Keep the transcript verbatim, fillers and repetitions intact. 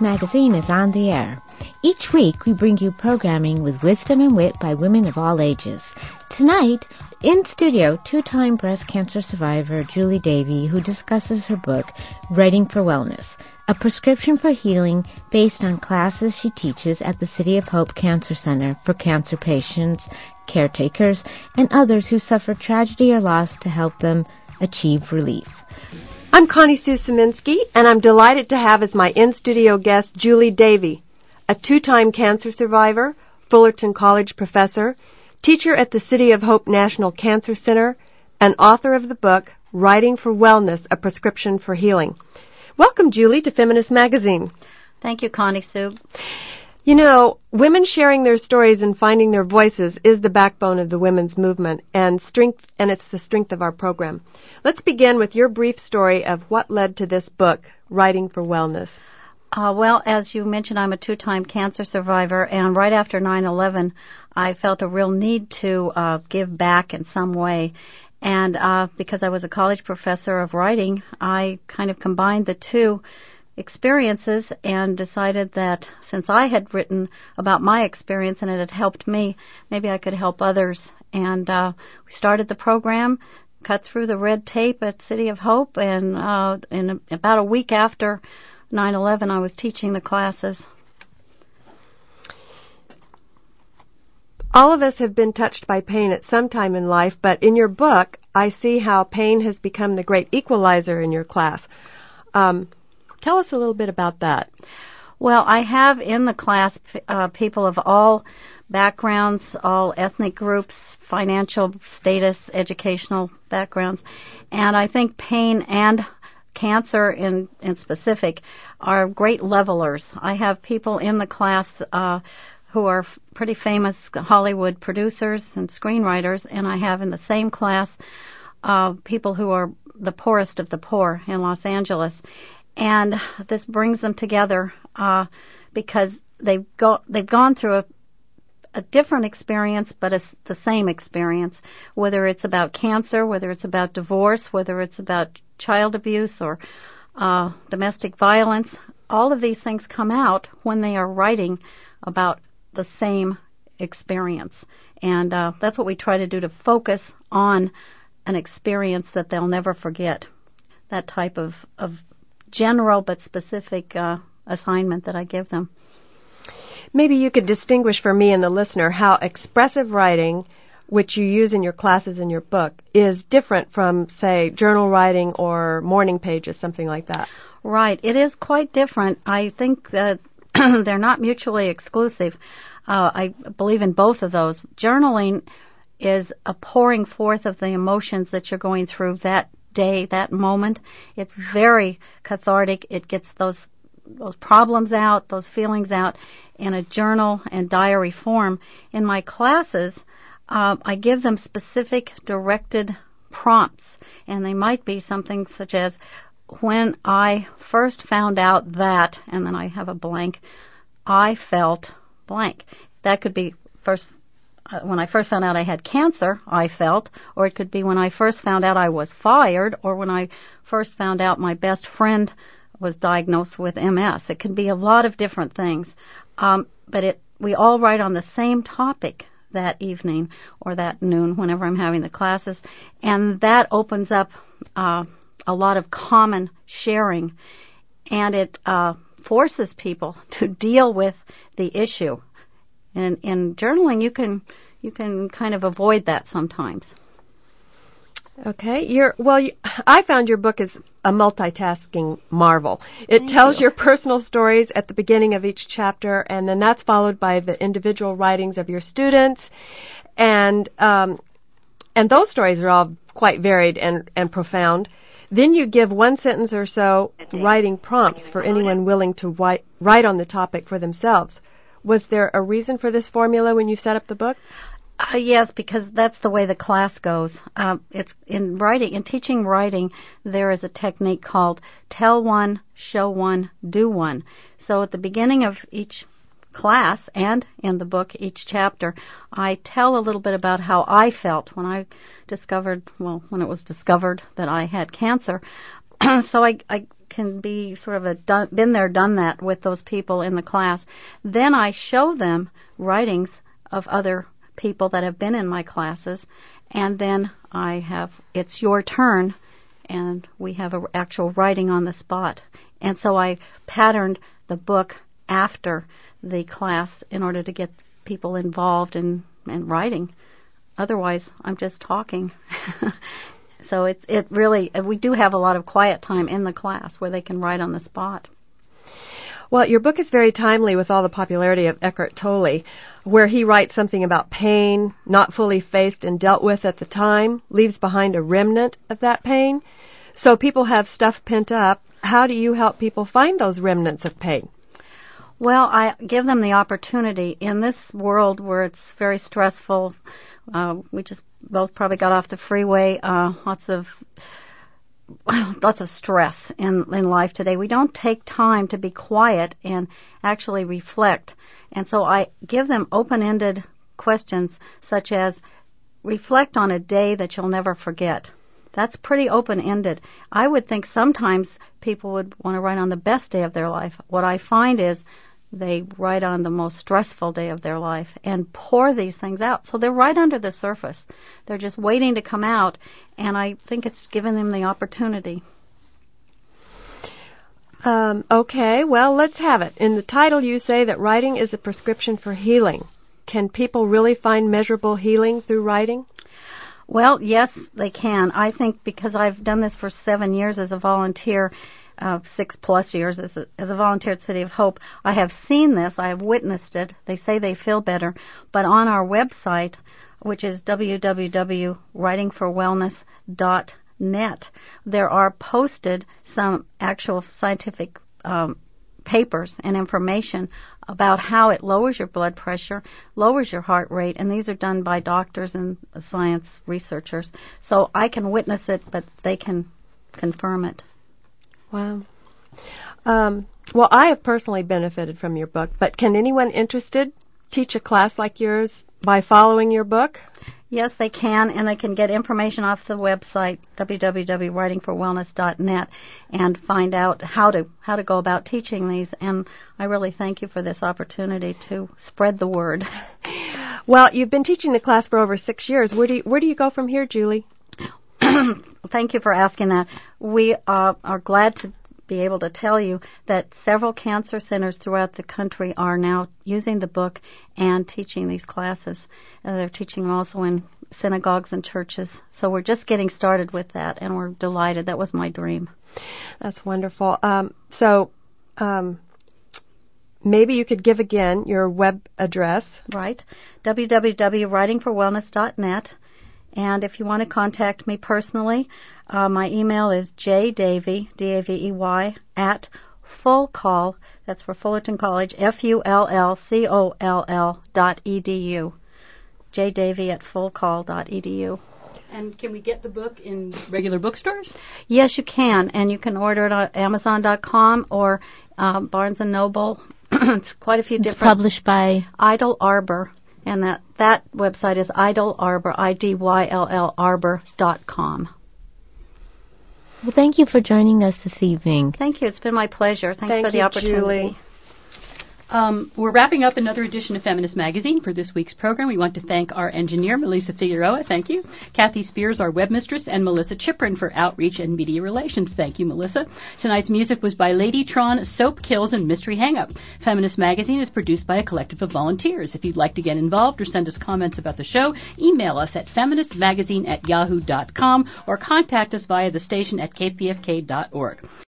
Magazine is on the air. Each week we bring you programming with wisdom and wit by women of all ages. Tonight, in studio, two-time breast cancer survivor Julie Davey, who discusses her book, Writing for Wellness, a prescription for healing based on classes she teaches at the City of Hope Cancer Center for cancer patients, caretakers, and others who suffer tragedy or loss to help them achieve relief. I'm Connie Sue Szyminski, and I'm delighted to have as my in-studio guest Julie Davey, a two-time cancer survivor, Fullerton College professor, teacher at the City of Hope National Cancer Center, and author of the book, Writing for Wellness, a Prescription for Healing. Welcome, Julie, to Feminist Magazine. Thank you, Connie Sue. You know, women sharing their stories and finding their voices is the backbone of the women's movement and strength, and it's the strength of our program. Let's begin with your brief story of what led to this book, Writing for Wellness. Uh, well, as you mentioned, I'm a two-time cancer survivor, and right after nine eleven, I felt a real need to uh, give back in some way. And uh, because I was a college professor of writing, I kind of combined the two experiences and decided that since I had written about my experience and it had helped me, maybe I could help others. And uh, we started the program, cut through the red tape at City of Hope, and uh, in about a week after nine eleven, I was teaching the classes. All of us have been touched by pain at some time in life, but in your book, I see how pain has become the great equalizer in your class. Um, tell us a little bit about that. Well, I have in the class uh, people of all backgrounds, all ethnic groups, financial status, educational backgrounds, and I think pain and cancer in, in specific are great levelers. I have people in the class uh, who are f- pretty famous Hollywood producers and screenwriters, and I have in the same class uh, people who are the poorest of the poor in Los Angeles. And this brings them together uh, because they've go they've gone through a, a different experience, but it's the same experience. Whether it's about cancer, whether it's about divorce, whether it's about child abuse or uh, domestic violence, all of these things come out when they are writing about the same experience. And uh, that's what we try to do, to focus on an experience that they'll never forget. That type of, of general but specific uh, assignment that I give them. Maybe you could distinguish for me and the listener how expressive writing, which you use in your classes in your book, is different from, say, journal writing or morning pages, something like that. Right. It is quite different. I think that they're not mutually exclusive. Uh, I believe in both of those. Journaling is a pouring forth of the emotions that you're going through that day, that moment. It's very cathartic. It gets those those problems out, those feelings out in a journal and diary form. In my classes, uh, I give them specific directed prompts, and they might be something such as, when I first found out that, and then I have a blank, I felt blank. That could be first uh, when I first found out I had cancer, I felt, or it could be when I first found out I was fired, or when I first found out my best friend was diagnosed with M S. It could be a lot of different things, um, but it we all write on the same topic that evening or that noon whenever I'm having the classes, and that opens up uh, a lot of common sharing, and it uh, forces people to deal with the issue. And in journaling, you can you can kind of avoid that sometimes. Okay, you're well. You, I found your book is a multitasking marvel. It Thank tells you. your personal stories at the beginning of each chapter, and then that's followed by the individual writings of your students, and um, and those stories are all quite varied and and profound. Then you give one sentence or so writing prompts for anyone willing to write, write on the topic for themselves. Was there a reason for this formula when you set up the book? Uh, yes, because that's the way the class goes. Uh, it's in writing, in teaching writing, there is a technique called tell one, show one, do one. So at the beginning of each class and in the book, each chapter, I tell a little bit about how I felt when I discovered, well, when it was discovered that I had cancer. So I, I can be sort of a done, been there, done that with those people in the class. Then I show them writings of other people that have been in my classes, and then I have, it's your turn, and we have an actual writing on the spot. And so I patterned the book after the class in order to get people involved in, in writing. Otherwise, I'm just talking. So it's it really, we do have a lot of quiet time in the class where they can write on the spot. Well, your book is very timely with all the popularity of Eckhart Tolle, where he writes something about pain, not fully faced and dealt with at the time, leaves behind a remnant of that pain. So people have stuff pent up. How do you help people find those remnants of pain? Well, I give them the opportunity in this world where it's very stressful. Uh, we just both probably got off the freeway. Uh, lots of lots of stress in in life today. We don't take time to be quiet and actually reflect. And so I give them open-ended questions such as, reflect on a day that you'll never forget. That's pretty open-ended. I would think sometimes people would want to write on the best day of their life. What I find is they write on the most stressful day of their life and pour these things out. So they're right under the surface. They're just waiting to come out, and I think it's given them the opportunity. Um, okay, well, let's have it. In the title, you say that writing is a prescription for healing. Can people really find measurable healing through writing? Well, yes, they can. I think because I've done this for seven years as a volunteer, uh, six plus years as a, as a volunteer at City of Hope, I have seen this. I have witnessed it. They say they feel better. But on our website, which is w w w dot writing for wellness dot net, there are posted some actual scientific um, papers and information about how it lowers your blood pressure, lowers your heart rate, and these are done by doctors and science researchers. So I can witness it, but they can confirm it. Wow. Um, well, I have personally benefited from your book, but can anyone interested teach a class like yours by following your book? Yes, they can, and they can get information off the website, w w w dot writing for wellness dot net, and find out how to how to go about teaching these. And I really thank you for this opportunity to spread the word. Well, you've been teaching the class for over six years. Where do you, where do you go from here, Julie? Thank you for asking that. We uh, are glad to be able to tell you that several cancer centers throughout the country are now using the book and teaching these classes. Uh, they're teaching them also in synagogues and churches. So we're just getting started with that, and we're delighted. That was my dream. That's wonderful. Um, so um, maybe you could give again your web address. Right. w w w dot writing for wellness dot net. And if you want to contact me personally, uh, my email is jdavey, D A V E Y, at fullcall, that's for Fullerton College, F U L L C O L L dot E D U, jdavey at fullcall dot E D U. And can we get the book in regular bookstores? Yes, you can, and you can order it on amazon dot com or uh, Barnes and Noble. It's quite a few It's different. published by Idle Arbor. And that, that website is Idle Arbor, I D Y L L arbor dot com. Well, thank you for joining us this evening. Thank you. It's been my pleasure. Thanks Thank for the you, opportunity. Julie. Um, we're wrapping up another edition of Feminist Magazine for this week's program. We want to thank our engineer, Melissa Figueroa. Thank you. Kathy Spears, our webmistress, and Melissa Chiprin for outreach and media relations. Thank you, Melissa. Tonight's music was by Lady Tron, Soap Kills, and Mystery Hangup. Feminist Magazine is produced by a collective of volunteers. If you'd like to get involved or send us comments about the show, email us at feministmagazine at yahoo dot com or contact us via the station at k p f k dot org.